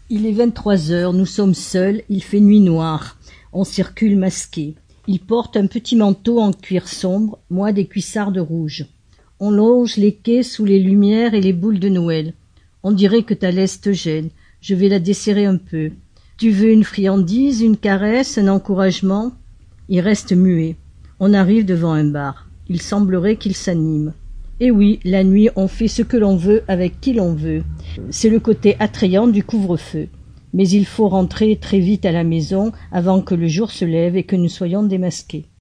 Il est 23 heures, nous sommes seuls, il fait nuit noire. On circule masqué. Il porte un petit manteau en cuir sombre, moi des cuissardes rouges. On longe les quais sous les lumières et les boules de Noël. On dirait que ta laisse te gêne. Je vais la desserrer un peu. Tu veux une friandise, une caresse, un encouragement? Il reste muet. On arrive devant un bar. Il semblerait qu'il s'anime. Et oui, la nuit, on fait ce que l'on veut avec qui l'on veut. C'est le côté attrayant du couvre-feu. Mais il faut rentrer très vite à la maison avant que le jour se lève et que nous soyons démasqués.